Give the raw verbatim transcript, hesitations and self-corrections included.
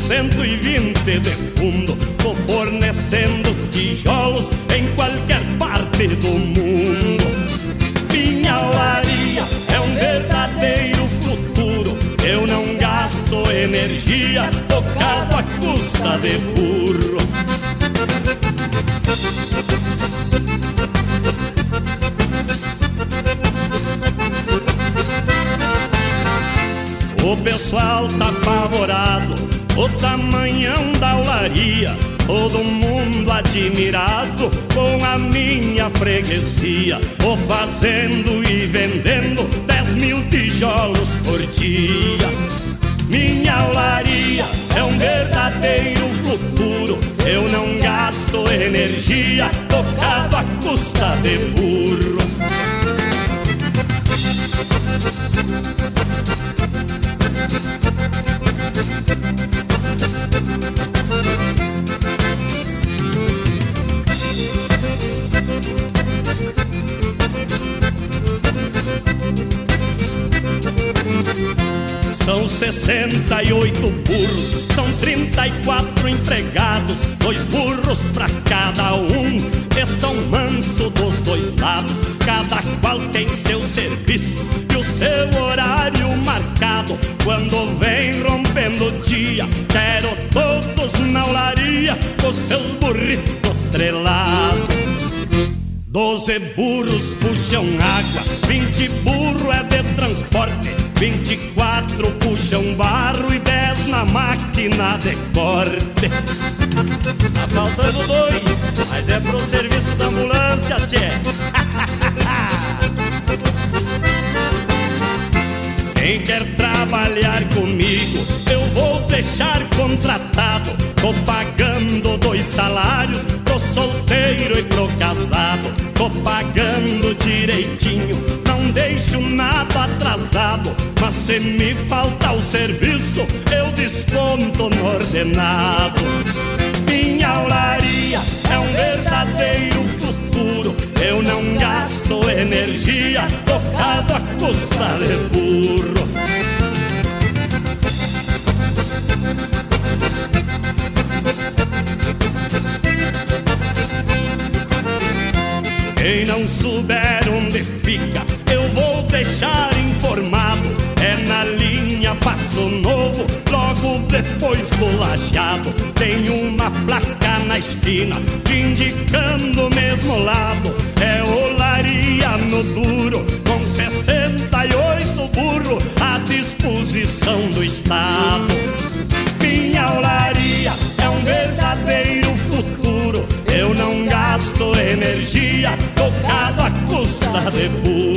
cento e vinte de fundo. Tô fornecendo tijolos em qualquer parte do mundo. Minha olaria é um verdadeiro futuro. Eu não gasto energia tocado à custa de burro. O pessoal tá apavorado, o tamanhão da olaria. Todo mundo admirado com a minha freguesia. Vou fazendo e vendendo dez mil tijolos por dia. Minha olaria é um verdadeiro futuro. Eu não gasto energia tocado à custa de burro. São sessenta e oito burros, são trinta e quatro empregados, dois burros pra cada um, e são manso dos dois lados. Cada qual tem seu serviço e o seu horário marcado. Quando vem rompendo o dia, quero todos na olaria com seus burritos trelados. Doze burros puxam água, vinte burros é de transporte, vinte e quatro puxam barro e dez na máquina de corte. Tá faltando dois, mas é pro serviço da ambulância, tchê. Quem quer trabalhar comigo, eu vou deixar contratado. Tô pagando dois salários pro solteiro e pro casado. Tô pagando direitinho, não deixo nada atrasado. Mas se me faltar o serviço, eu desconto no ordenado. Minha olaria é um verdadeiro futuro. Eu não gasto energia tocado à custa de burro. Quem não souber onde fica, eu vou deixar informado. É na linha Passo Novo, logo depois do Lajeado. Tem uma placa na esquina indicando o mesmo lado. É olaria no duro, com sessenta e oito burros à disposição do Estado. Minha olaria é um verdadeiro futuro. Eu não gasto energia tocado à custa de burro.